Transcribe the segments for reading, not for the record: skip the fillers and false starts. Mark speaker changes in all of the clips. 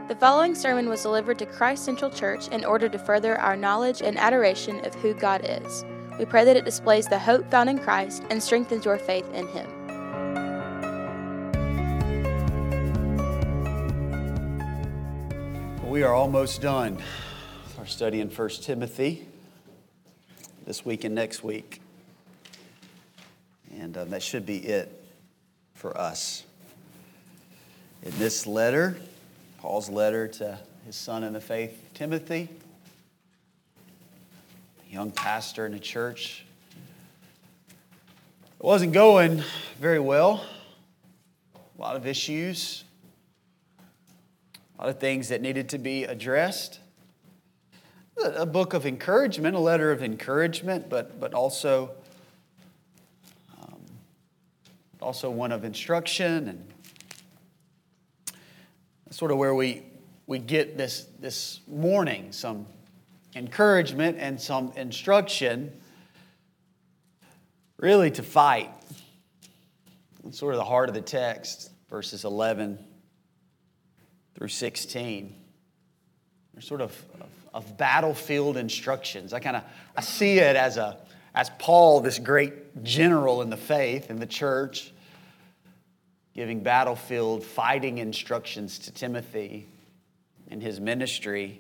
Speaker 1: The following sermon was delivered to Christ Central Church in order to further our knowledge and adoration of who God is. We pray that it displays the hope found in Christ and strengthens your faith in Him.
Speaker 2: We are almost done with our study in 1 Timothy this week and next week. And that should be it for us. In this letter, Paul's letter to his son in the faith, Timothy, a young pastor in a church, it wasn't going very well. A lot of issues, a lot of things that needed to be addressed. A book of encouragement, a letter of encouragement, but also one of instruction, and that's sort of where we get this morning, some encouragement and some instruction, really to fight. It's sort of the heart of the text, verses 11 through 16. They're sort of battlefield instructions. I see it as Paul, this great general in the faith, in the church, giving battlefield fighting instructions to Timothy in his ministry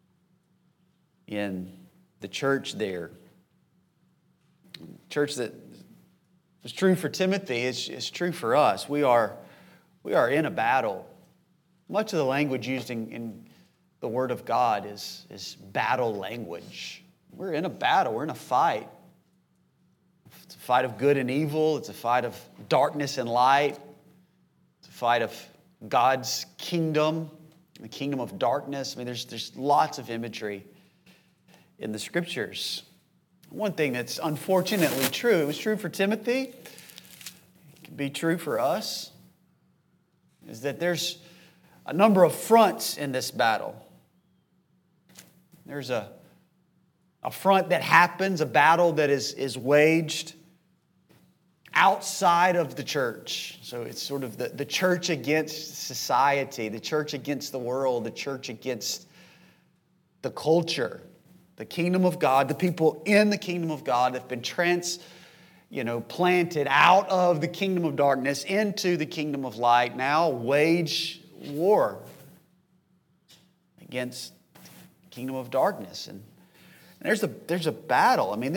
Speaker 2: in the church there. Church that is true for Timothy is true for us. We are in a battle. Much of the language used in the Word of God is battle language. We're in a battle. We're in a fight. It's a fight of good and evil. It's a fight of darkness and light. It's a fight of God's kingdom, the kingdom of darkness. I mean, there's lots of imagery in the Scriptures. One thing that's unfortunately true, it was true for Timothy, it can be true for us, is that there's a number of fronts in this battle. There's a front that happens, a battle that is waged outside of the church. So it's sort of the church against society, the church against the world, the church against the culture, the kingdom of God, the people in the kingdom of God that have been planted out of the kingdom of darkness into the kingdom of light, now wage war against the kingdom of darkness. And there's a battle. I mean,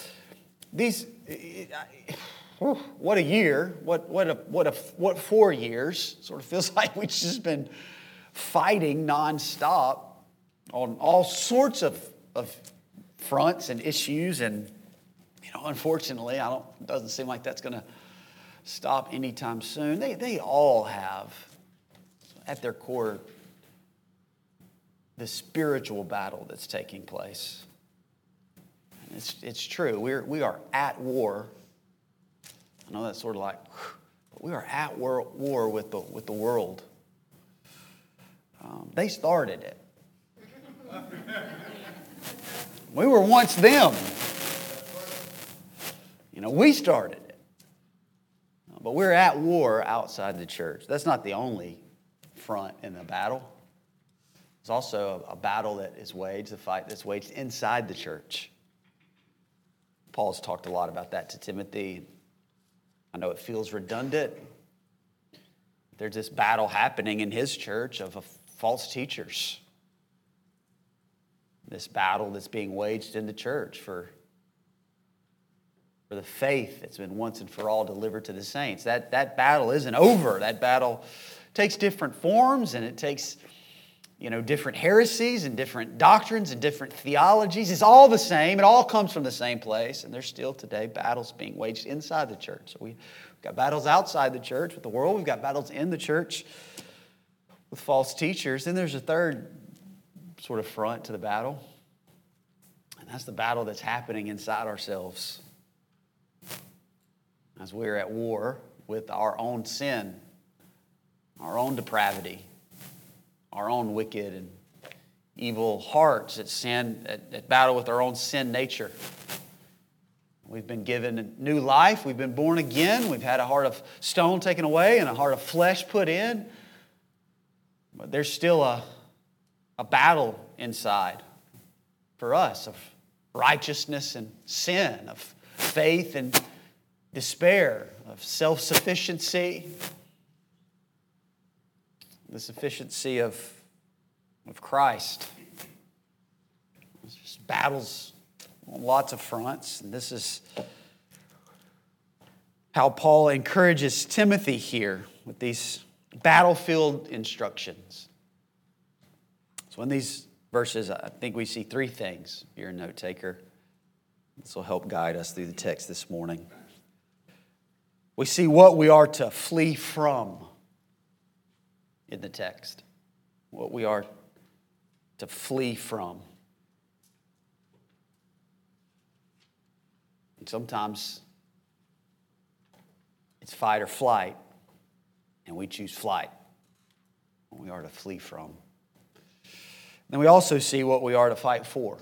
Speaker 2: what a year, what 4 years. Sort of feels like we've just been fighting nonstop on all sorts of fronts and issues, and unfortunately, it doesn't seem like that's going to stop anytime soon. They all have at their core the spiritual battle that's taking place. And it's true. We are at war. I know that's sort of like, but we are at war with the world. They started it. We were once them. We started it. But we're at war outside the church. That's not the only front in the battle. There's also a battle that is waged, a fight that's waged inside the church. Paul's talked a lot about that to Timothy. I know it feels redundant. There's this battle happening in his church of false teachers. This battle that's being waged in the church for the faith that's been once and for all delivered to the saints. That battle isn't over. That battle takes different forms, and it takes different heresies and different doctrines and different theologies. It's all the same. It all comes from the same place. And there's still today battles being waged inside the church. So we've got battles outside the church with the world. We've got battles in the church with false teachers. Then there's a third sort of front to the battle. And that's the battle that's happening inside ourselves as we're at war with our own sin, our own depravity, our own wicked and evil hearts at battle with our own sin nature. We've been given a new life. We've been born again. We've had a heart of stone taken away and a heart of flesh put in. But there's still a battle inside for us of righteousness and sin, of faith and despair, of self-sufficiency, the sufficiency of Christ. It's just battles on lots of fronts. And this is how Paul encourages Timothy here with these battlefield instructions. So in these verses, I think we see three things. If you're a note taker, this will help guide us through the text this morning. We see what we are to flee from in the text. What we are to flee from. And sometimes it's fight or flight, and we choose flight. What we are to flee from. Then we also see what we are to fight for.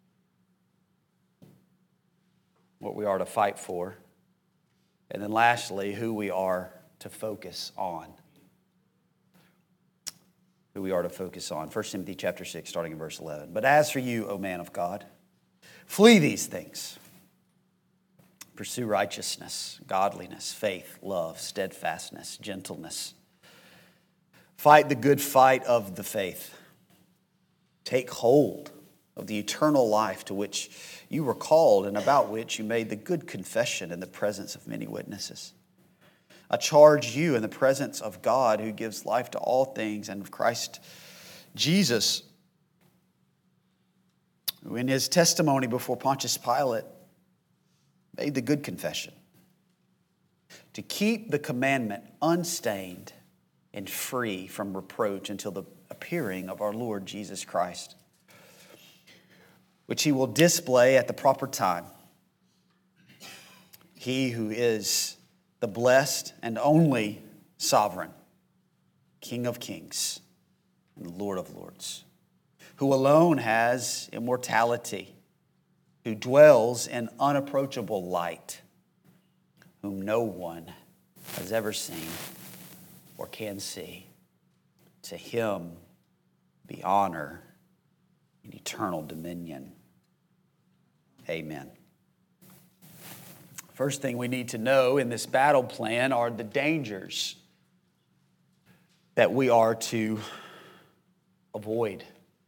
Speaker 2: What we are to fight for. And then lastly, who we are to focus on. Who we are to focus on. 1 Timothy chapter 6, starting in verse 11. But as for you, O man of God, flee these things. Pursue righteousness, godliness, faith, love, steadfastness, gentleness. Fight the good fight of the faith. Take hold of the eternal life to which you were called and about which you made the good confession in the presence of many witnesses. I charge you in the presence of God who gives life to all things and of Christ Jesus, who in his testimony before Pontius Pilate made the good confession to keep the commandment unstained and free from reproach until the appearing of our Lord Jesus Christ, which he will display at the proper time. He who is the blessed and only sovereign, King of kings and Lord of lords, who alone has immortality, who dwells in unapproachable light, whom no one has ever seen or can see. To him be honor and eternal dominion. Amen. First thing we need to know in this battle plan are the dangers that we are to avoid.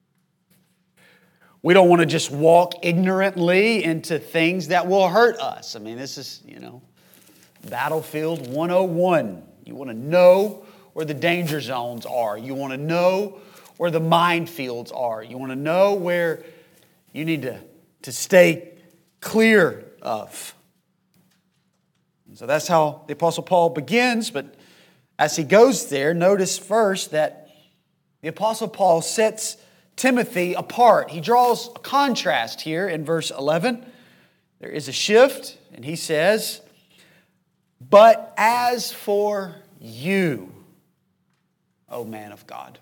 Speaker 2: We don't want to just walk ignorantly into things that will hurt us. I mean, this is, Battlefield 101. You want to know where the danger zones are. You want to know where the minefields are. You want to know where you need to stay clear of. So that's how the Apostle Paul begins. But as he goes there, notice first that the Apostle Paul sets Timothy apart. He draws a contrast here in verse 11. There is a shift, and he says, "But as for you, O man of God."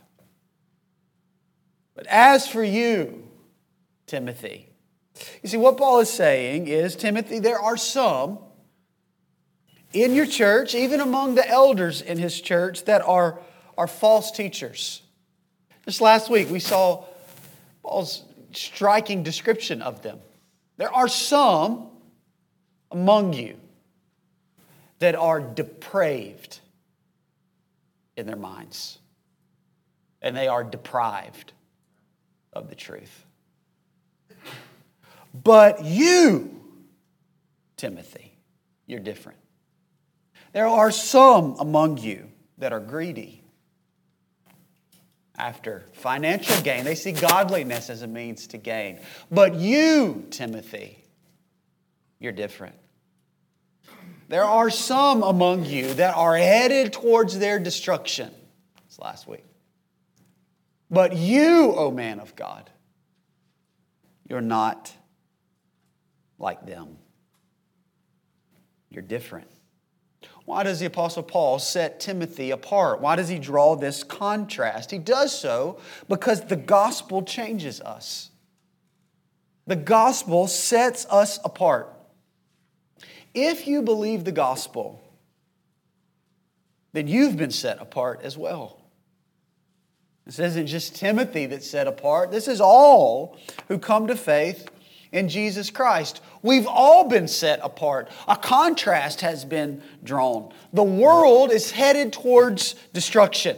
Speaker 2: But as for you, Timothy. You see, what Paul is saying is, Timothy, there are some in your church, even among the elders in his church, that are false teachers. Just last week, we saw Paul's striking description of them. There are some among you that are depraved in their minds, and they are deprived of the truth. But you, Timothy, you're different. There are some among you that are greedy after financial gain. They see godliness as a means to gain. But you, Timothy, you're different. There are some among you that are headed towards their destruction. It's last week. But you, O man of God, you're not like them. You're different. Why does the Apostle Paul set Timothy apart? Why does he draw this contrast? He does so because the gospel changes us. The gospel sets us apart. If you believe the gospel, then you've been set apart as well. This isn't just Timothy that's set apart. This is all who come to faith in Jesus Christ. We've all been set apart. A contrast has been drawn. The world is headed towards destruction.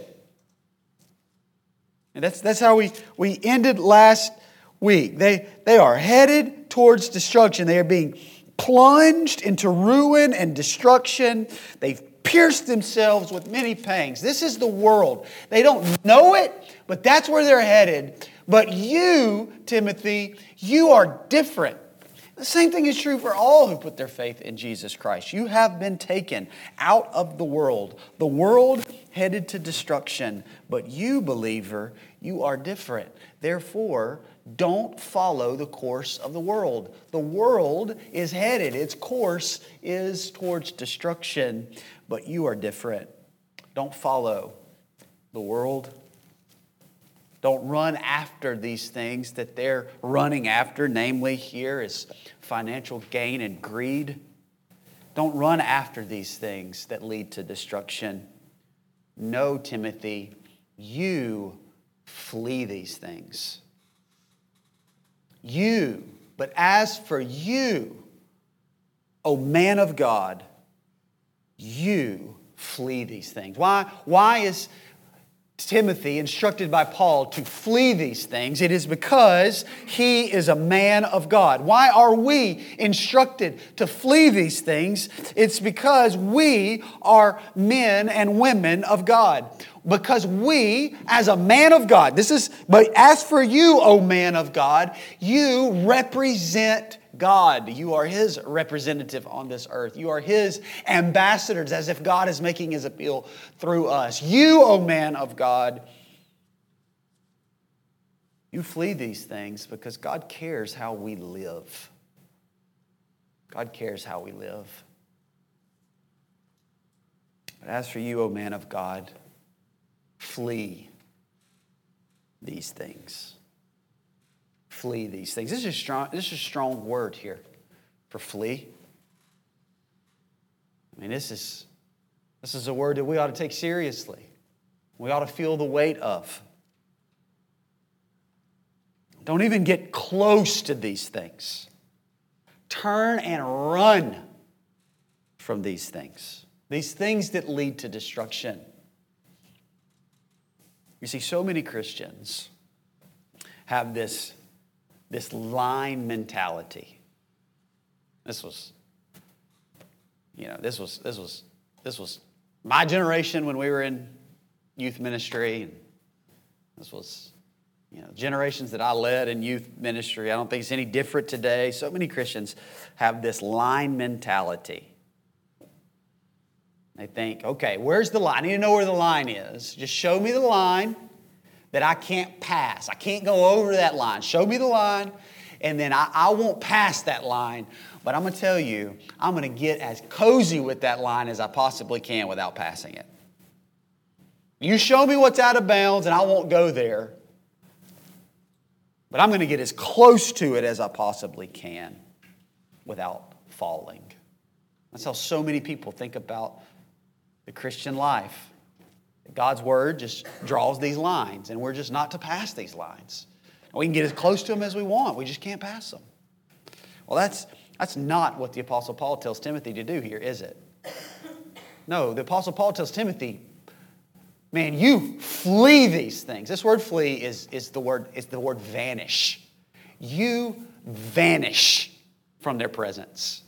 Speaker 2: And that's how we ended last week. They are headed towards destruction. They are being plunged into ruin and destruction. They've pierced themselves with many pangs. This is the world. They don't know it, but that's where they're headed. But you, Timothy, you are different. The same thing is true for all who put their faith in Jesus Christ. You have been taken out of the world headed to destruction. But you, believer, you are different. Therefore, don't follow the course of the world. The world is headed, its course is towards destruction, but you are different. Don't follow the world. Don't run after these things that they're running after, namely here is financial gain and greed. Don't run after these things that lead to destruction. No, Timothy, you flee these things. But as for you, O man of God, you flee these things. Why is Timothy instructed by Paul to flee these things? It is because he is a man of God. Why are we instructed to flee these things? It's because we are men and women of God. Because we, as a man of God, but as for you, O man of God, you represent God. You are His representative on this earth. You are His ambassadors, as if God is making His appeal through us. You, O man of God, you flee these things because God cares how we live. God cares how we live. But as for you, O man of God, flee these things. Flee these things. This is a strong word here for flee. I mean, this is a word that we ought to take seriously. We ought to feel the weight of. Don't even get close to these things. Turn and run from these things. These things that lead to destruction. You see, so many Christians have this line mentality. This was my generation when we were in youth ministry. And this was, generations that I led in youth ministry. I don't think it's any different today. So many Christians have this line mentality. They think, okay, where's the line? I need to know where the line is. Just show me the line that I can't pass. I can't go over that line. Show me the line, and then I won't pass that line. But I'm going to tell you, I'm going to get as cozy with that line as I possibly can without passing it. You show me what's out of bounds, and I won't go there. But I'm going to get as close to it as I possibly can without falling. That's how so many people think about the Christian life. God's Word just draws these lines, and we're just not to pass these lines. We can get as close to them as we want. We just can't pass them. Well, that's not what the Apostle Paul tells Timothy to do here, is it? No, the Apostle Paul tells Timothy, man, you flee these things. This word flee is the word vanish. You vanish from their presence.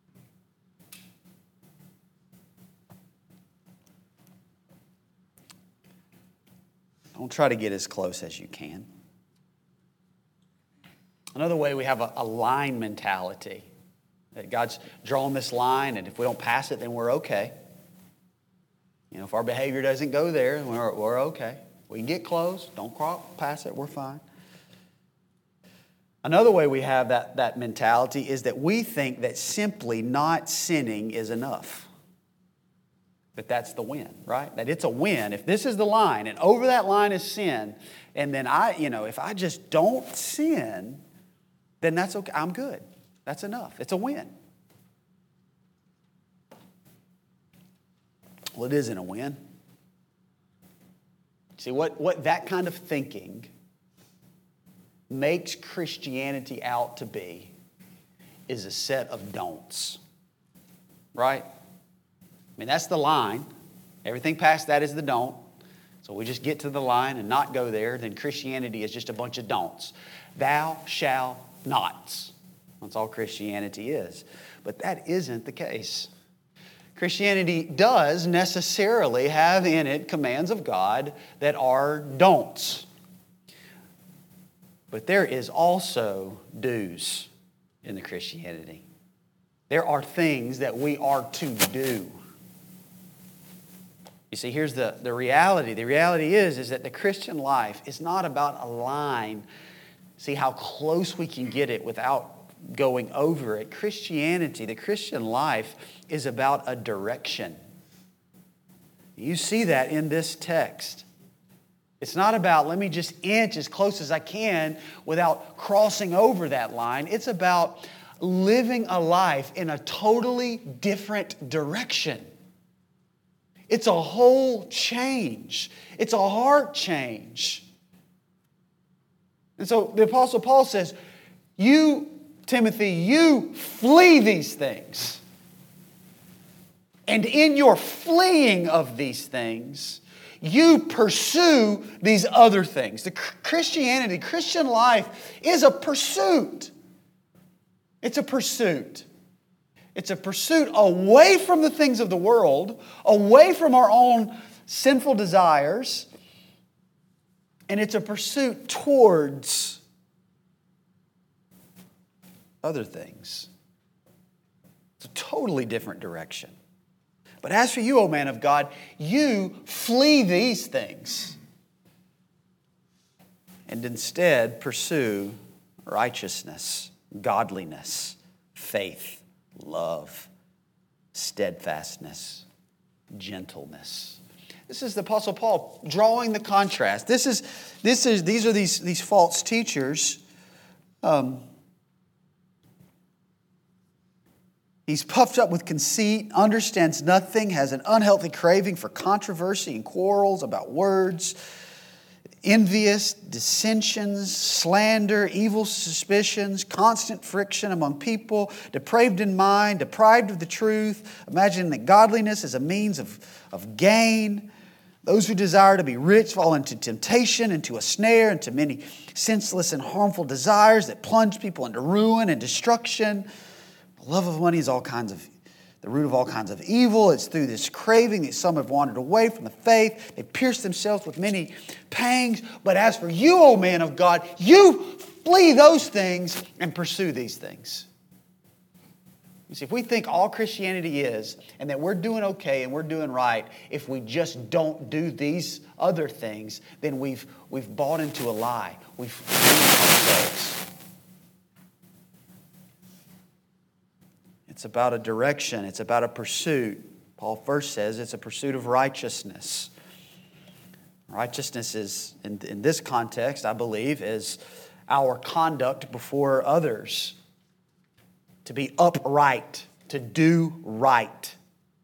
Speaker 2: Don't try to get as close as you can. Another way, we have a line mentality. That God's drawn this line, and if we don't pass it, then we're okay. If our behavior doesn't go there, we're okay. We can get close. Don't pass it. We're fine. Another way we have that mentality is that we think that simply not sinning is enough. But that's the win, right? That it's a win. If this is the line, and over that line is sin, and then if I just don't sin, then that's okay. I'm good. That's enough. It's a win. Well, it isn't a win. See, what that kind of thinking makes Christianity out to be is a set of don'ts. Right? I mean, that's the line. Everything past that is the don't. So we just get to the line and not go there, then Christianity is just a bunch of don'ts. Thou shalt nots. That's all Christianity is. But that isn't the case. Christianity does necessarily have in it commands of God that are don'ts. But there is also do's in the Christianity. There are things that we are to do. You see, here's the reality. The reality is that the Christian life is not about a line. See how close we can get it without going over it. Christianity, the Christian life, is about a direction. You see that in this text. It's not about, let me just inch as close as I can without crossing over that line. It's about living a life in a totally different direction. It's a whole change. It's a heart change. And so the Apostle Paul says, you, Timothy, you flee these things. And in your fleeing of these things, you pursue these other things. The Christian life is a pursuit. It's a pursuit. It's a pursuit away from the things of the world, away from our own sinful desires, and it's a pursuit towards other things. It's a totally different direction. But as for you, O man of God, you flee these things and instead pursue righteousness, godliness, faith, love, steadfastness, gentleness. This is the Apostle Paul drawing the contrast. These are these false teachers. He's puffed up with conceit, understands nothing, has an unhealthy craving for controversy and quarrels about words, envious, dissensions, slander, evil suspicions, constant friction among people, depraved in mind, deprived of the truth, imagining that godliness is a means of gain. Those who desire to be rich fall into temptation, into a snare, into many senseless and harmful desires that plunge people into ruin and destruction. The love of money is the root of all kinds of evil. It's through this craving that some have wandered away from the faith. They pierce themselves with many pangs. But as for you, O man of God, you flee those things and pursue these things. You see, if we think all Christianity is, and that we're doing okay and we're doing right, if we just don't do these other things, then we've bought into a lie. We've fooled ourselves. It's about a direction. It's about a pursuit. Paul first says it's a pursuit of righteousness. Righteousness is, in this context, I believe, is our conduct before others. To be upright, to do right.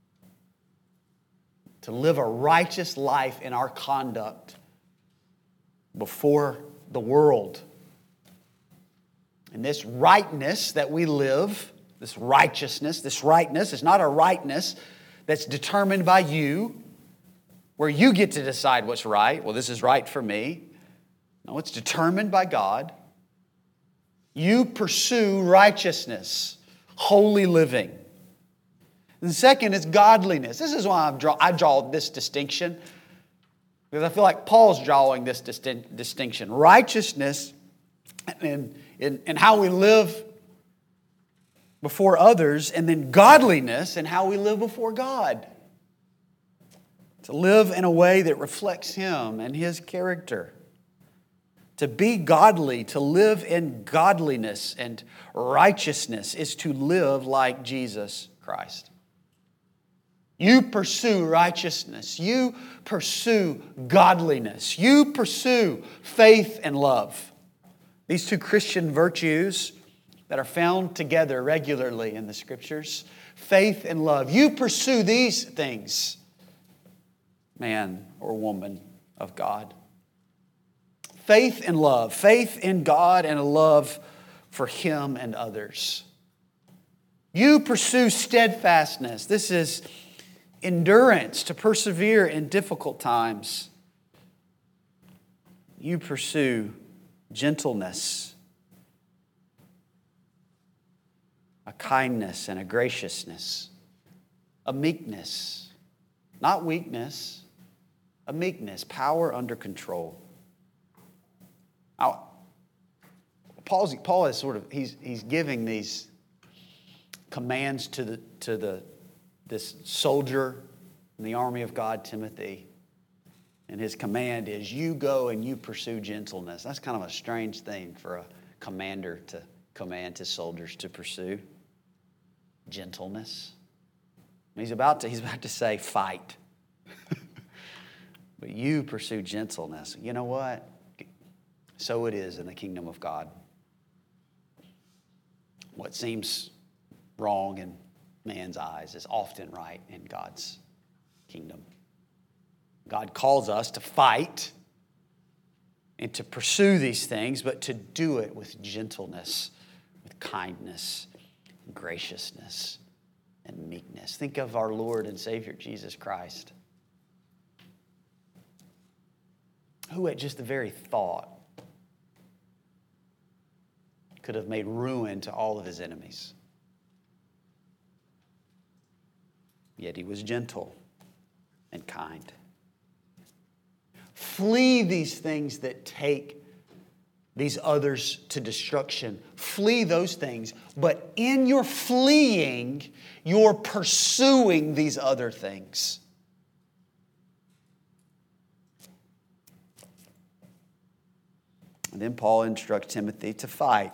Speaker 2: To live a righteous life in our conduct before the world. And this rightness that we live, this righteousness, this rightness is not a rightness that's determined by you, where you get to decide what's right. Well, this is right for me. No, it's determined by God. You pursue righteousness, holy living. And the second is godliness. This is why I draw this distinction, because I feel like Paul's drawing this distinction. Righteousness and how we live before others, and then godliness and how we live before God. To live in a way that reflects Him and His character. To be godly, to live in godliness and righteousness is to live like Jesus Christ. You pursue righteousness. You pursue godliness. You pursue faith and love. These two Christian virtues that are found together regularly in the Scriptures. Faith and love. You pursue these things, man or woman of God. Faith and love. Faith in God and a love for Him and others. You pursue steadfastness. This is endurance, to persevere in difficult times. You pursue gentleness, a kindness and a graciousness, a meekness, not weakness, a meekness, power under control. Now, Paul is he's giving these commands to this soldier in the army of God, Timothy. And his command is, you go and you pursue gentleness. That's kind of a strange thing for a commander to command his soldiers to pursue. Gentleness. He's about to say fight. But you pursue gentleness. You know what? So it is in the kingdom of God. What seems wrong in man's eyes is often right in God's kingdom. God calls us to fight and to pursue these things, but to do it with gentleness, with kindness, and graciousness, and meekness. Think of our Lord and Savior Jesus Christ, who at just the very thought could have made ruin to all of his enemies. Yet he was gentle and kind. Flee these things that take these others to destruction. Flee those things. But in your fleeing, you're pursuing these other things. And then Paul instructs Timothy to fight.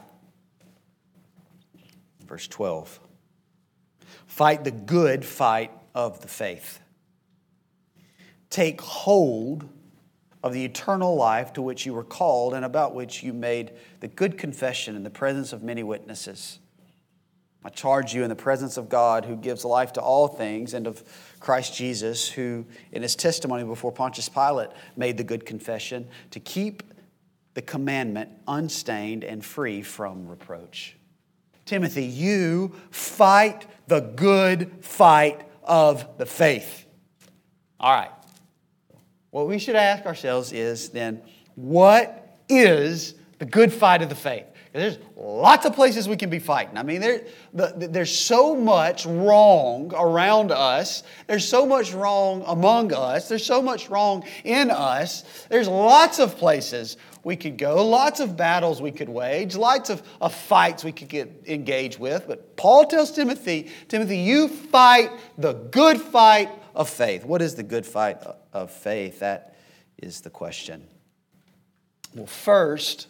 Speaker 2: Verse 12. Fight the good fight of the faith. Take hold of the eternal life to which you were called and about which you made the good confession in the presence of many witnesses. I charge you in the presence of God, who gives life to all things, and of Christ Jesus, who in his testimony before Pontius Pilate made the good confession, to keep the commandment unstained and free from reproach. Timothy, you fight the good fight of the faith. All right. What we should ask ourselves is then, what is the good fight of the faith? There's lots of places we can be fighting. I mean, there's so much wrong around us. There's so much wrong among us. There's so much wrong in us. There's lots of places we could go, lots of battles we could wage, lots of fights we could get engaged with. But Paul tells Timothy, you fight the good fight of faith. What is the good fight of faith? That is the question. Well, first,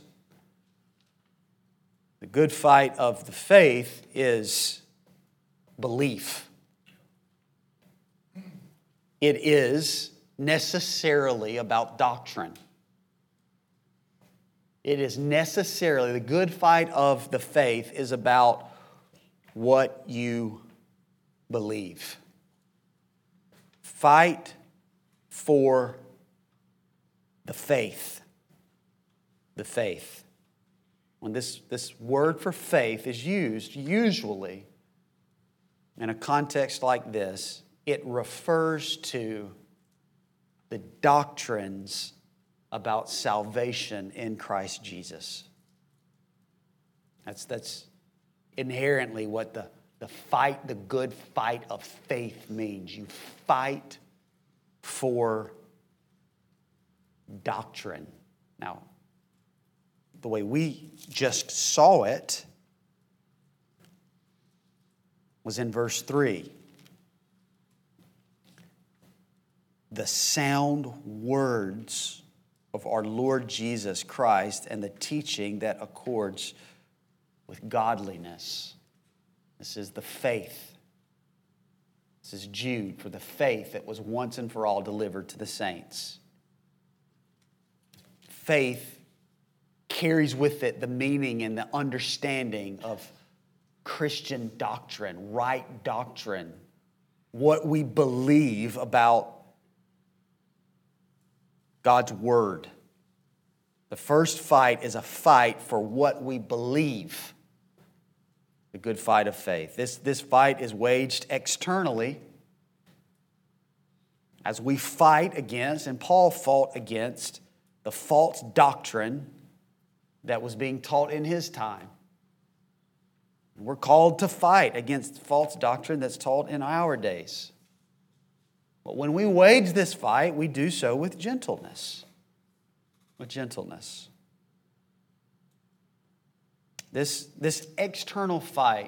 Speaker 2: the good fight of the faith is belief. It is necessarily about doctrine. It is necessarily, the good fight of the faith is about what you believe. Fight for the faith. The faith. When this word for faith is used, usually in a context like this, it refers to the doctrines about salvation in Christ Jesus. That's inherently what the good fight of faith means. You fight for doctrine. Now, the way we just saw it was in verse 3. The sound words of our Lord Jesus Christ and the teaching that accords with godliness. This is the faith. This is Jude, for the faith that was once and for all delivered to the saints. Faith carries with it the meaning and the understanding of Christian doctrine, right doctrine, what we believe about God's word. The first fight is a fight for what we believe. The good fight of faith. This fight is waged externally as we fight against, and Paul fought against, the false doctrine that was being taught in his time. We're called to fight against false doctrine that's taught in our days. But when we wage this fight, we do so with gentleness. With gentleness. This external fight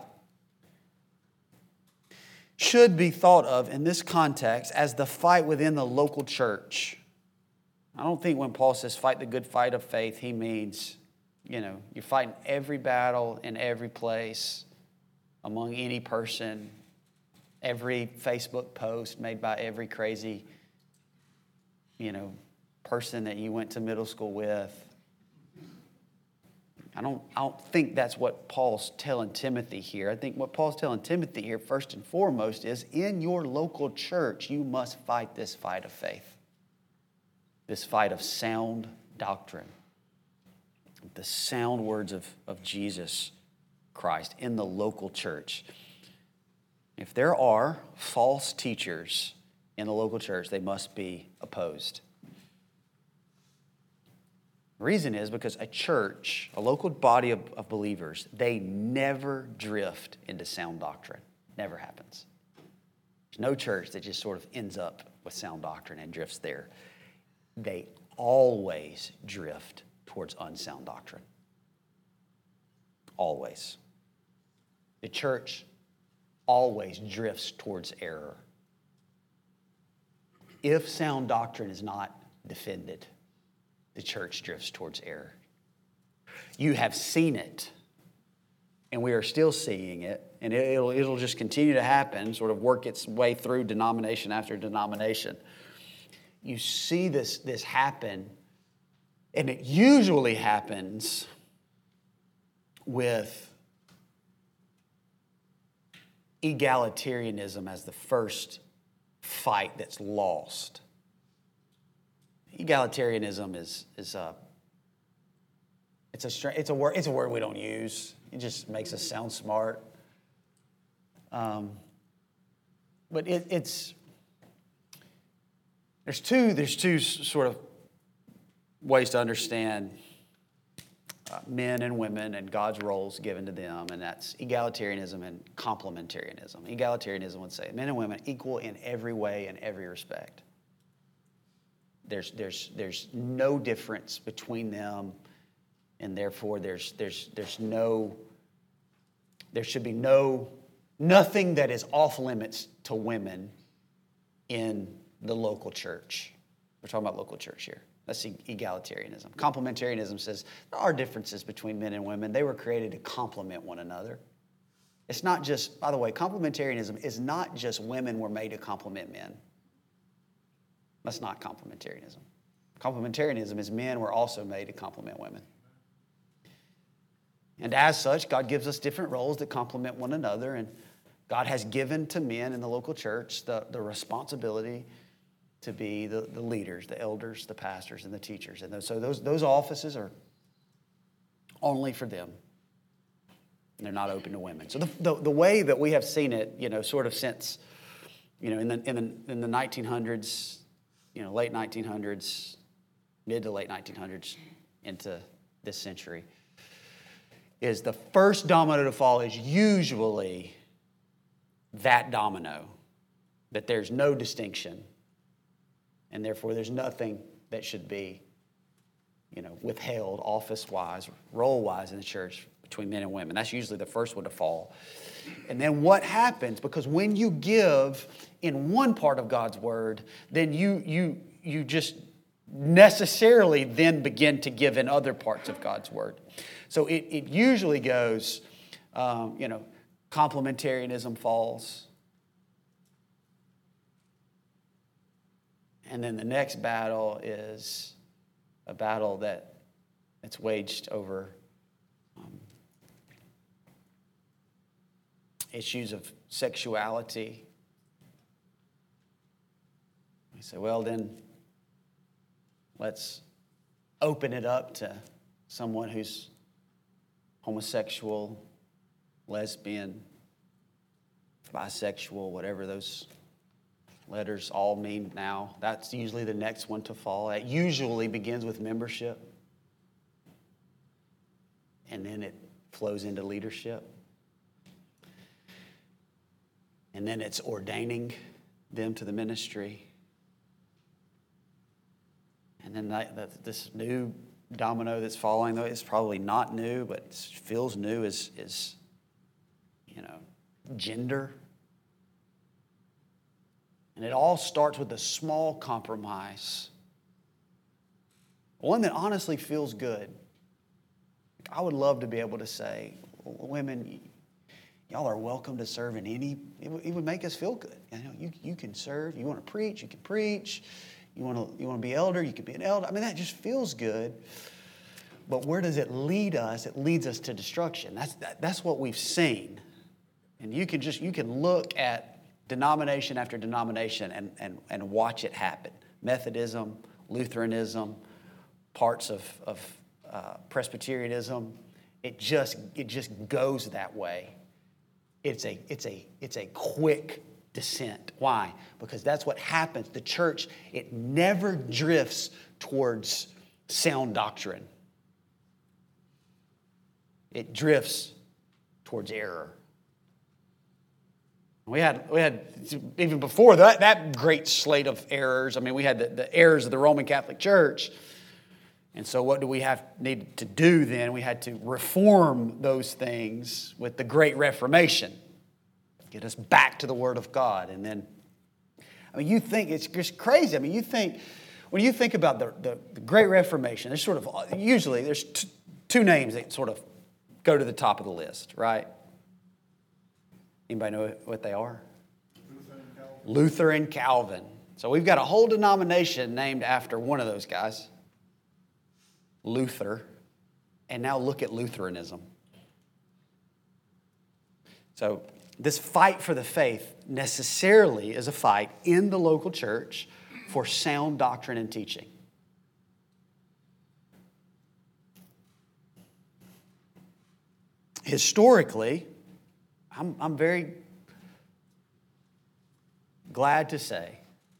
Speaker 2: should be thought of in this context as the fight within the local church. I don't think when Paul says fight the good fight of faith, he means, you're fighting every battle in every place, among any person, every Facebook post made by every crazy, person that you went to middle school with. I don't think that's what Paul's telling Timothy here. I think what Paul's telling Timothy here, first and foremost, is in your local church, you must fight this fight of faith. This fight of sound doctrine. The sound words of Jesus Christ in the local church. If there are false teachers in the local church, they must be opposed. The reason is because a church, a local body of believers, they never drift into sound doctrine. Never happens. There's no church that just sort of ends up with sound doctrine and drifts there. They always drift towards unsound doctrine. Always. The church always drifts towards error. If sound doctrine is not defended, the church drifts towards error. You have seen it, and we are still seeing it, and it'll just continue to happen, sort of work its way through denomination after denomination. You see this happen, and it usually happens with egalitarianism as the first fight that's lost. Egalitarianism is a word we don't use. It just makes us sound smart. But there's two sort of ways to understand men and women and God's roles given to them, and that's egalitarianism and complementarianism. Egalitarianism would say men and women equal in every way and every respect. There's no difference between them, and therefore there should be nothing that is off limits to women in the local church. We're talking about local church here. That's egalitarianism. Complementarianism says there are differences between men and women. They were created to complement one another. It's not just, by the way, complementarianism is not just women were made to complement men. That's not complementarianism. Complementarianism is men were also made to complement women. And as such, God gives us different roles that complement one another, and God has given to men in the local church the responsibility to be the leaders, the elders, the pastors, and the teachers. And so those offices are only for them. And they're not open to women. So the way that we have seen it, sort of since, in the 1900s, late 1900s, mid to late 1900s into this century, is the first domino to fall is usually that domino, that there's no distinction, and therefore there's nothing that should be, withheld office-wise, role-wise in the church between men and women. That's usually the first one to fall. And then what happens, because when you give in one part of God's word, then you just necessarily then begin to give in other parts of God's word. So it usually goes, complementarianism falls. And then the next battle is a battle that's waged over issues of sexuality. We say, well, then Let's open it up to someone who's homosexual, lesbian, bisexual, whatever those letters all mean now. That's usually the next one to fall. It usually begins with membership, and then it flows into leadership. And then it's ordaining them to the ministry. And then this new domino that's following, though it's probably not new, but it feels new, is gender. And it all starts with a small compromise, one that honestly feels good. I would love to be able to say, women, y'all are welcome to serve in any. It would make us feel good. You can serve. You want to preach, you can preach. You want to be elder, you can be an elder. I mean, that just feels good. But where does it lead us? It leads us to destruction. That's what we've seen. And you can look at denomination after denomination and watch it happen. Methodism, Lutheranism, parts of Presbyterianism. It just goes that way. It's a quick descent. Why? Because that's what happens. The church, it never drifts towards sound doctrine. It drifts towards error. We had even before that great slate of errors. I mean, we had the errors of the Roman Catholic Church. And so what do we need to do then? We had to reform those things with the Great Reformation. Get us back to the Word of God. And then, I mean, you think, it's just crazy. I mean, when you think about the Great Reformation, there's sort of, usually there's two names that sort of go to the top of the list, right? Anybody know what they are? Luther and Calvin. So we've got a whole denomination named after one of those guys, Luther. And now look at Lutheranism. So this fight for the faith necessarily is a fight in the local church for sound doctrine and teaching. Historically, I'm very glad to say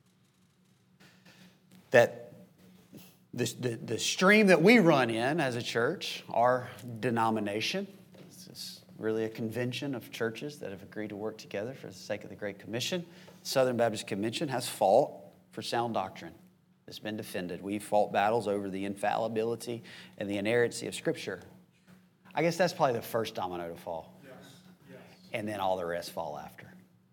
Speaker 2: that the stream that we run in as a church, our denomination, this is really a convention of churches that have agreed to work together for the sake of the Great Commission. Southern Baptist Convention has fought for sound doctrine. It's been defended. We've fought battles over the infallibility and the inerrancy of Scripture. I guess that's probably the first domino to fall. Yes. And then all the rest fall after.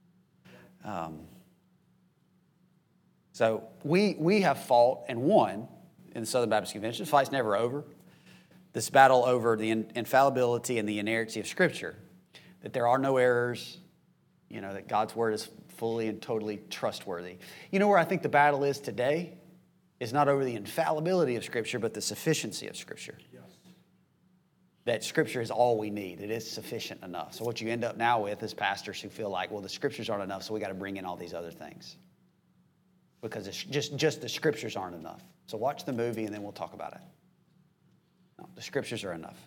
Speaker 2: So we have fought and won in the Southern Baptist Convention. The fight's never over. This battle over the infallibility and the inerrancy of Scripture, that there are no errors, that God's Word is fully and totally trustworthy. You know where I think the battle is today? Is not over the infallibility of Scripture, but the sufficiency of Scripture. Yes. That Scripture is all we need. It is sufficient enough. So what you end up now with is pastors who feel like, well, the Scriptures aren't enough, so we got to bring in all these other things. Because it's just the Scriptures aren't enough. So watch the movie and then we'll talk about it. No, the Scriptures are enough.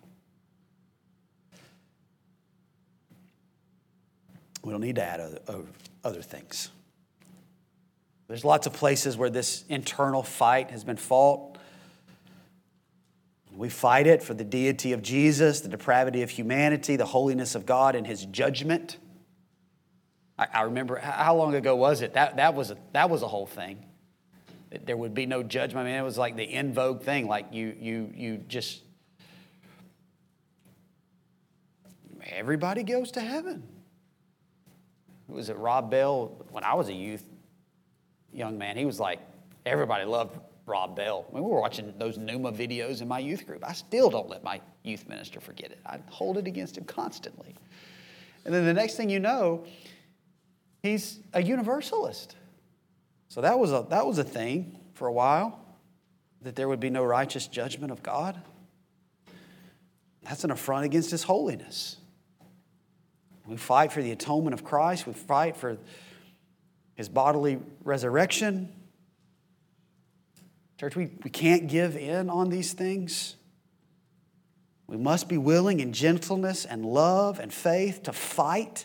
Speaker 2: We don't need to add other things. There's lots of places where this internal fight has been fought. We fight it for the deity of Jesus, the depravity of humanity, the holiness of God, and His judgment. I remember, how long ago was it? That was a whole thing. There would be no judgment. I mean, it was like the in vogue thing. Like you just, everybody goes to heaven. Was it Rob Bell? When I was a young man, he was like, everybody loved Rob Bell. I mean, we were watching those Numa videos in my youth group. I still don't let my youth minister forget it. I hold it against him constantly. And then the next thing you know, he's a universalist. So that was a thing for a while, that there would be no righteous judgment of God. That's an affront against His holiness. We fight for the atonement of Christ. We fight for His bodily resurrection. Church, we can't give in on these things. We must be willing in gentleness and love and faith to fight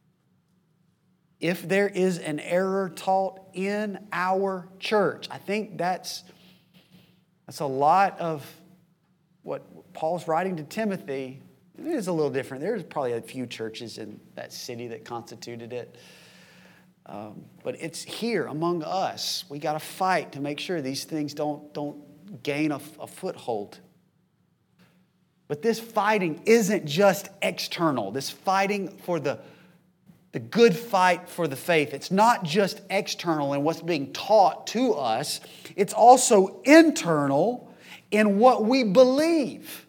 Speaker 2: if there is an error taught in our church. I think that's a lot of what Paul's writing to Timothy. It is a little different. There's probably a few churches in that city that constituted it. But it's here among us. We got to fight to make sure these things don't gain a foothold. But this fighting isn't just external. This fighting for the good fight for the faith. It's not just external in what's being taught to us. It's also internal in what we believe.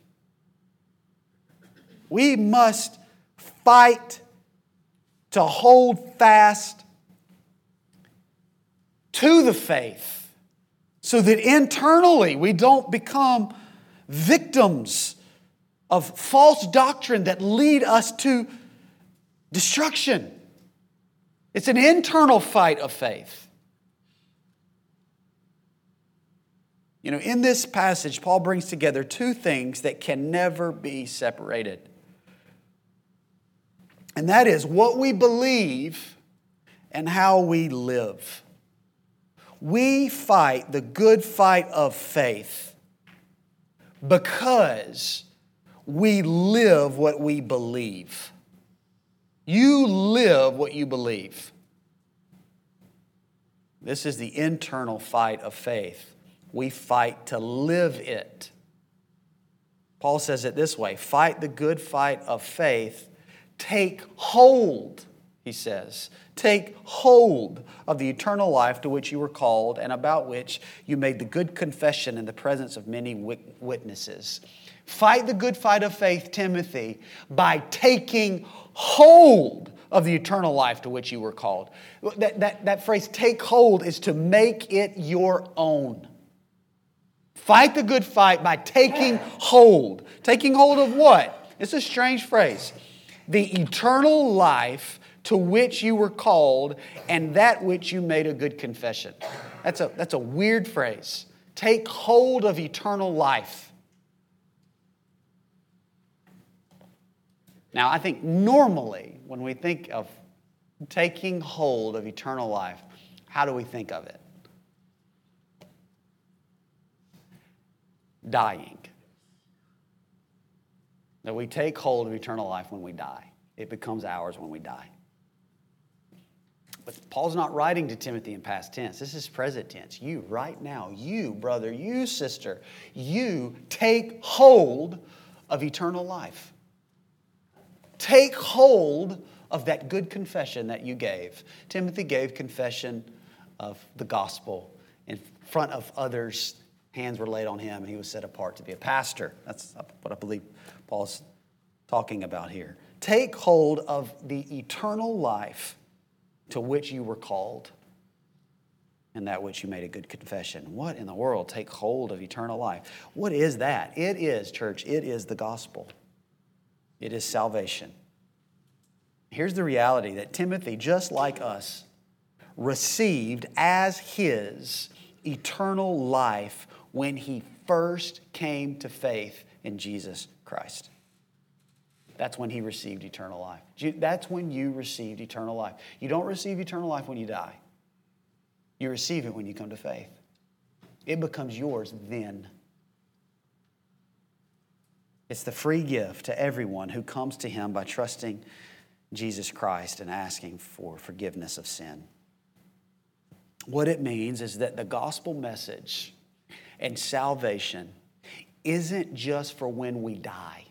Speaker 2: We must fight to hold fast to the faith so that internally we don't become victims of false doctrine that lead us to destruction. It's an internal fight of faith. In this passage, Paul brings together two things that can never be separated. And that is what we believe and how we live. We fight the good fight of faith because we live what we believe. You live what you believe. This is the internal fight of faith. We fight to live it. Paul says it this way: fight the good fight of faith. Take hold, he says. Take hold of the eternal life to which you were called and about which you made the good confession in the presence of many witnesses. Fight the good fight of faith, Timothy, by taking hold of the eternal life to which you were called. That phrase, take hold, is to make it your own. Fight the good fight by taking hold. Taking hold of what? It's a strange phrase. The eternal life to which you were called and that which you made a good confession. That's a weird phrase. Take hold of eternal life. Now, I think normally when we think of taking hold of eternal life, how do we think of it? Dying. That we take hold of eternal life when we die. It becomes ours when we die. But Paul's not writing to Timothy in past tense. This is present tense. You, right now, you, brother, you, sister, you take hold of eternal life. Take hold of that good confession that you gave. Timothy gave confession of the gospel in front of others. Hands were laid on him and he was set apart to be a pastor. That's what I believe Paul's talking about here. Take hold of the eternal life to which you were called and that which you made a good confession. What in the world? Take hold of eternal life. What is that? It is, church, it is the gospel. It is salvation. Here's the reality that Timothy, just like us, received as his eternal life when he first came to faith in Jesus Christ. That's when he received eternal life. That's when you received eternal life. You don't receive eternal life when you die. You receive it when you come to faith. It becomes yours then. It's the free gift to everyone who comes to him by trusting Jesus Christ and asking for forgiveness of sin. What it means is that the gospel message and salvation isn't just for when we die.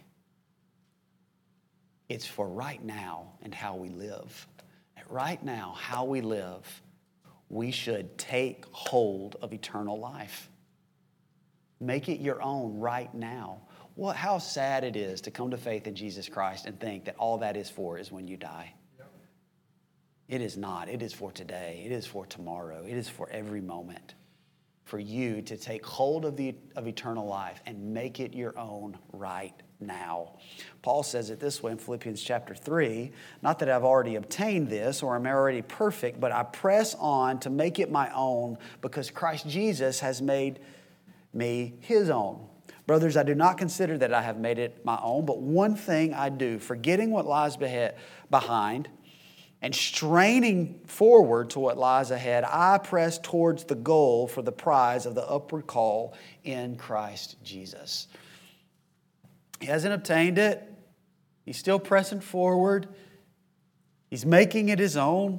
Speaker 2: It's for right now and how we live. Right now, how we live, we should take hold of eternal life. Make it your own right now. How sad it is to come to faith in Jesus Christ and think that all that is for is when you die. It is not. It is for today. It is for tomorrow. It is for every moment. For you to take hold of eternal life and make it your own right now. Paul says it this way in Philippians chapter 3, not that I've already obtained this or am already perfect, but I press on to make it my own because Christ Jesus has made me his own. Brothers, I do not consider that I have made it my own, but one thing I do, forgetting what lies behind and straining forward to what lies ahead, I press towards the goal for the prize of the upward call in Christ Jesus. He hasn't obtained it. He's still pressing forward. He's making it his own.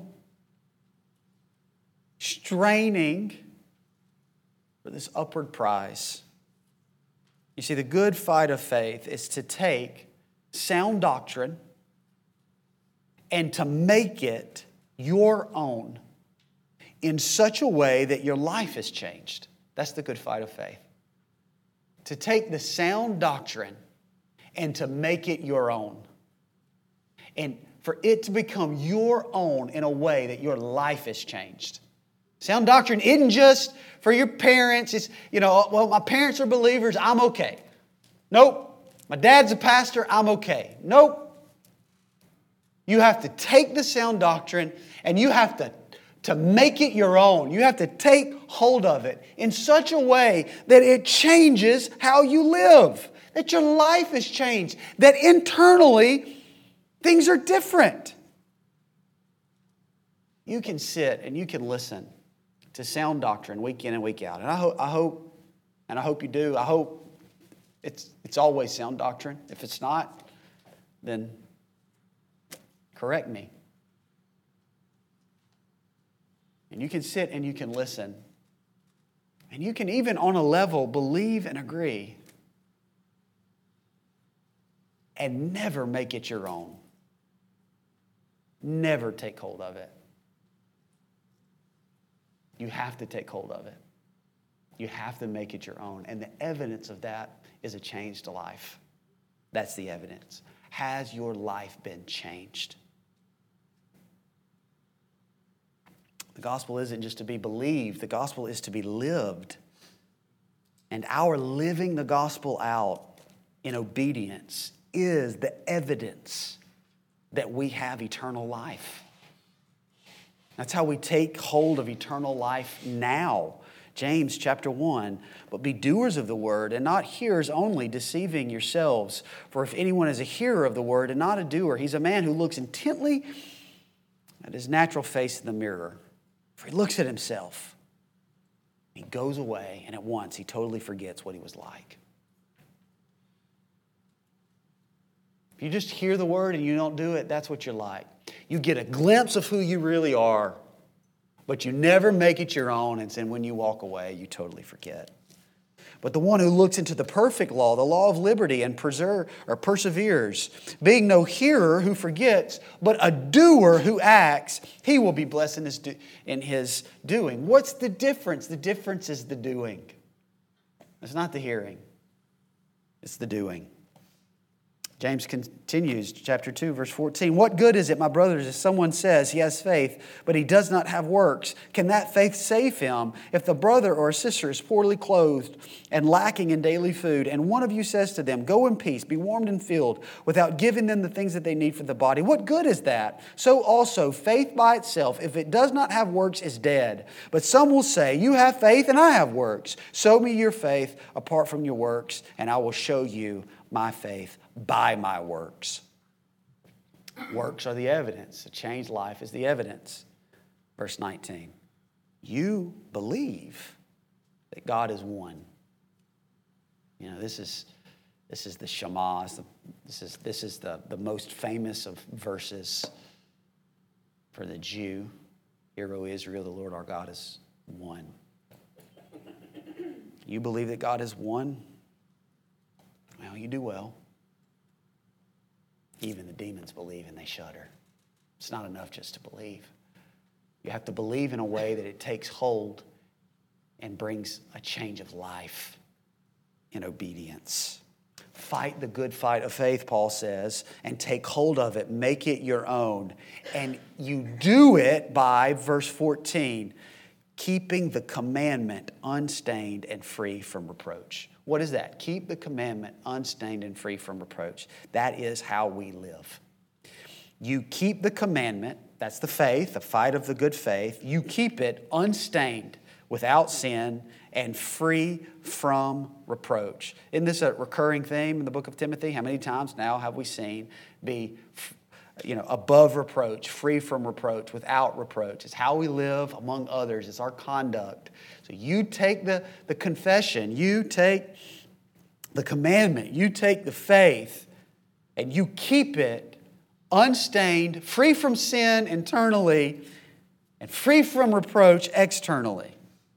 Speaker 2: Straining for this upward prize. You see, the good fight of faith is to take sound doctrine and to make it your own in such a way that your life is changed. That's the good fight of faith. To take the sound doctrine and to make it your own. And for it to become your own in a way that your life is changed. Sound doctrine isn't just for your parents. It's, well, my parents are believers, I'm okay. Nope. My dad's a pastor, I'm okay. Nope. You have to take the sound doctrine and you have to make it your own. You have to take hold of it in such a way that it changes how you live. That your life is changed. That internally, things are different. You can sit and you can listen to sound doctrine week in and week out. And I hope you do. I hope it's always sound doctrine. If it's not, then correct me. And you can sit and you can listen. And you can even on a level believe and agree. And never make it your own. Never take hold of it. You have to take hold of it. You have to make it your own. And the evidence of that is a changed life. That's the evidence. Has your life been changed? The gospel isn't just to be believed. The gospel is to be lived. And our living the gospel out in obedience is the evidence that we have eternal life. That's how we take hold of eternal life now. James chapter 1, but be doers of the word and not hearers only, deceiving yourselves. For if anyone is a hearer of the word and not a doer, he's a man who looks intently at his natural face in the mirror. For he looks at himself, he goes away, and at once he totally forgets what he was like. If you just hear the word and you don't do it, that's what you're like. You get a glimpse of who you really are, but you never make it your own, and then when you walk away, you totally forget. But the one who looks into the perfect law, the law of liberty, and perseveres, being no hearer who forgets, but a doer who acts, he will be blessed in his doing. What's the difference? The difference is the doing. It's not the hearing. It's the doing. James continues, chapter 2, verse 14. What good is it, my brothers, if someone says he has faith, but he does not have works? Can that faith save him? If the brother or sister is poorly clothed and lacking in daily food, and one of you says to them, go in peace, be warmed and filled, without giving them the things that they need for the body, what good is that? So also, faith by itself, if it does not have works, is dead. But some will say, you have faith and I have works. Show me your faith apart from your works, and I will show you my faith by my works. Works are the evidence. A changed life is the evidence. Verse 19. You believe that God is one. This is the Shema. This is the most famous of verses for the Jew. Hear, O Israel, the Lord our God is one. You believe that God is one? Well, you do well. Even the demons believe and they shudder. It's not enough just to believe. You have to believe in a way that it takes hold and brings a change of life in obedience. Fight the good fight of faith, Paul says, and take hold of it. Make it your own. And you do it by, verse 14, keeping the commandment unstained and free from reproach. What is that? Keep the commandment unstained and free from reproach. That is how we live. You keep the commandment, that's the faith, the fight of the good faith. You keep it unstained, without sin, and free from reproach. Isn't this a recurring theme in the book of Timothy? How many times now have we seen be above reproach, free from reproach, without reproach? It's how we live among others. It's our conduct. So you take the confession, you take the commandment, you take the faith, and you keep it unstained, free from sin internally, and free from reproach externally.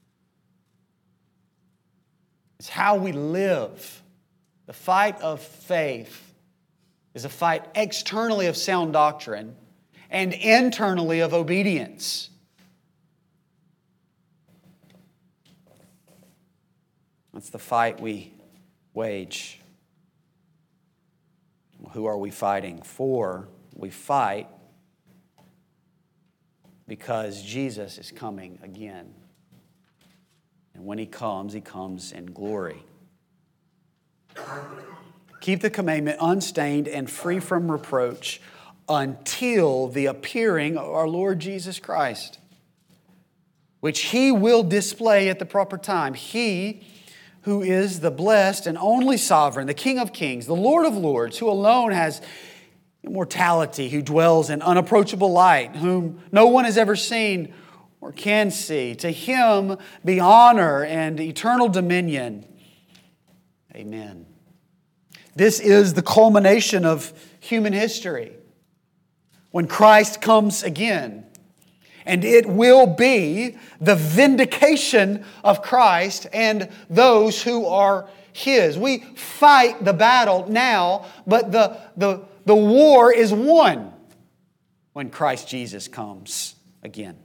Speaker 2: It's how we live. The fight of faith is a fight externally of sound doctrine and internally of obedience. That's the fight we wage. Who are we fighting for? We fight because Jesus is coming again. And when He comes in glory. Keep the commandment unstained and free from reproach until the appearing of our Lord Jesus Christ, which He will display at the proper time. He who is the blessed and only sovereign, the King of kings, the Lord of lords, who alone has immortality, who dwells in unapproachable light, whom no one has ever seen or can see. To Him be honor and eternal dominion. Amen. This is the culmination of human history, when Christ comes again. And it will be the vindication of Christ and those who are His. We fight the battle now, but the war is won when Christ Jesus comes again.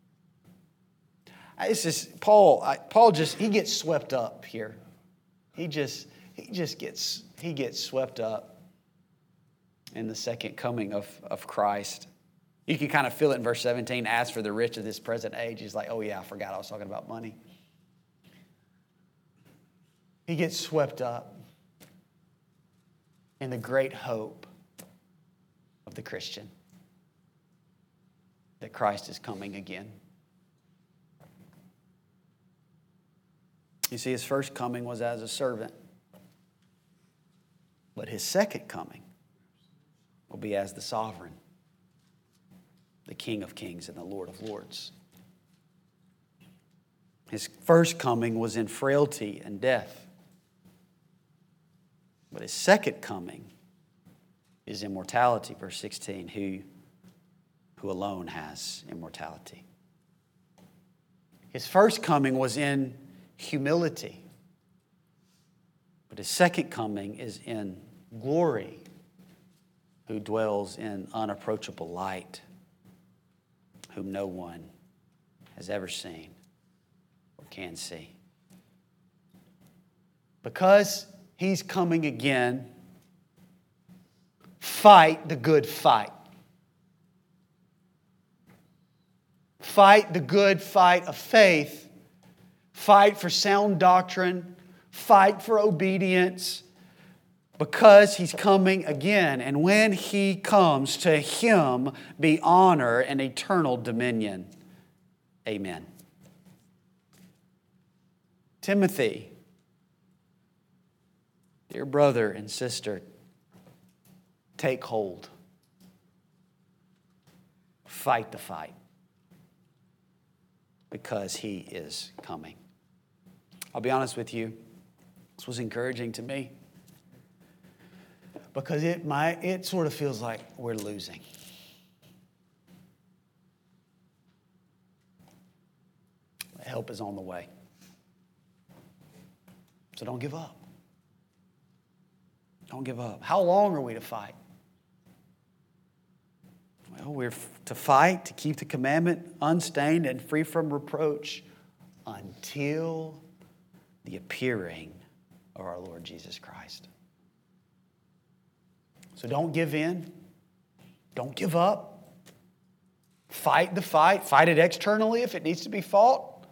Speaker 2: It's just Paul he gets swept up here. He gets swept up in the second coming of Christ. You can kind of feel it in verse 17. As for the rich of this present age, he's like, oh yeah, I forgot I was talking about money. He gets swept up in the great hope of the Christian, that Christ is coming again. You see, His first coming was as a servant, but His second coming will be as the sovereign, the King of kings and the Lord of lords. His first coming was in frailty and death, but His second coming is immortality. Verse 16, who alone has immortality. His first coming was in humility, but His second coming is in glory, who dwells in unapproachable light, whom no one has ever seen or can see. Because He's coming again, fight the good fight. Fight the good fight of faith. Fight for sound doctrine. Fight for obedience. Because He's coming again. And when He comes, to Him be honor and eternal dominion. Amen. Timothy, dear brother and sister, take hold. Fight the fight. Because He is coming. I'll be honest with you, this was encouraging to me. Because it sort of feels like we're losing. Help is on the way. So don't give up. Don't give up. How long are we to fight? Well, we're to fight, to keep the commandment unstained and free from reproach until the appearing of our Lord Jesus Christ. So don't give in. Don't give up. Fight the fight. Fight it externally if it needs to be fought.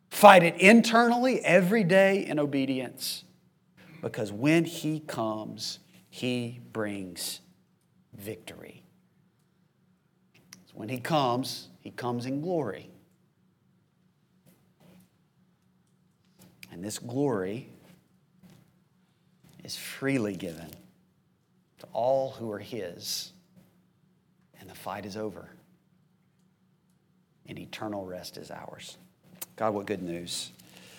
Speaker 2: Fight it internally every day in obedience. Because when He comes, He brings victory. When He comes in glory. And this glory is freely given to all who are His. And the fight is over. And eternal rest is ours. God, what good news.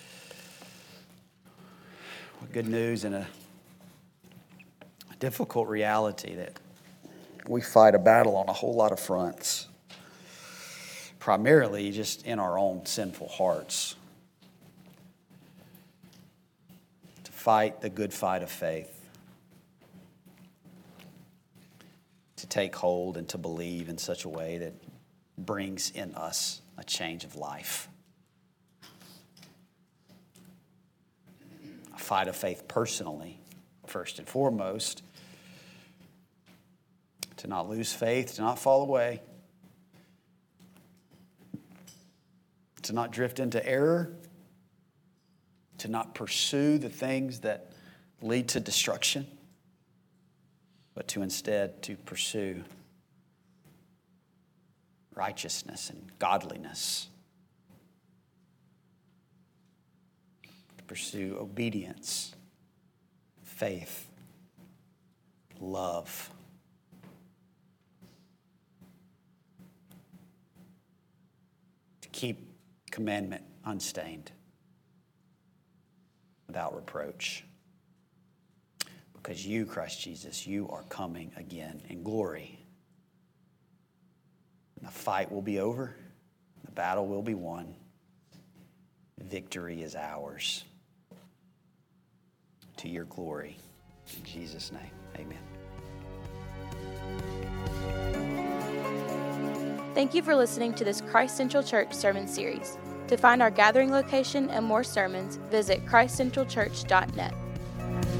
Speaker 2: What good news in a difficult reality that we fight a battle on a whole lot of fronts. Primarily just in our own sinful hearts. To fight the good fight of faith. To take hold and to believe in such a way that brings in us a change of life. A fight of faith personally, first and foremost. To not lose faith, to not fall away. To not drift into error. To not pursue the things that lead to destruction. But to instead to pursue righteousness and godliness. To pursue obedience, faith, love. To keep commandment unstained, without reproach. Because you, Christ Jesus, you are coming again in glory. And the fight will be over. The battle will be won. Victory is ours. To your glory. In Jesus' name, amen.
Speaker 1: Thank you for listening to this Christ Central Church sermon series. To find our gathering location and more sermons, visit christcentralchurch.net.